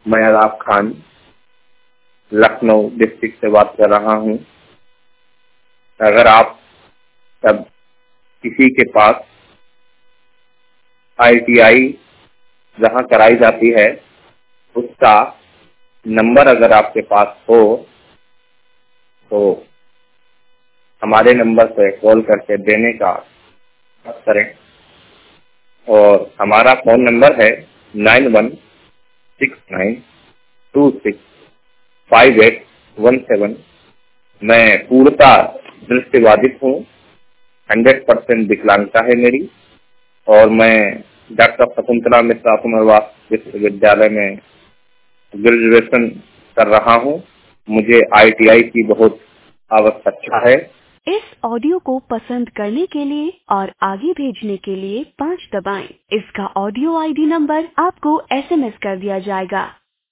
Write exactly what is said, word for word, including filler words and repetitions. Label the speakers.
Speaker 1: मैं अलाप खान लखनऊ डिस्ट्रिक्ट से बात कर रहा हूँ। अगर आप सब किसी के पास आई टी आई जहाँ कराई जाती है उसका नंबर अगर आपके पास हो तो हमारे नंबर पर कॉल करके देने का प्रयास करें। और हमारा फोन नंबर है nine one six nine two six five eight one seven. मैं पूर्णतः दृष्टिबाधित हूँ, हंड्रेड परसेंट विकलांगता है मेरी, और मैं डॉक्टर शकुंतला मिश्रा पुनर्वास विश्वविद्यालय में ग्रेजुएशन कर रहा हूँ। मुझे आई टी आई की बहुत आवश्यकता है।
Speaker 2: इस ऑडियो को पसंद करने के लिए और आगे भेजने के लिए पाँच दबाएं। इसका ऑडियो आई डी नंबर आपको एस एम एस कर दिया जाएगा।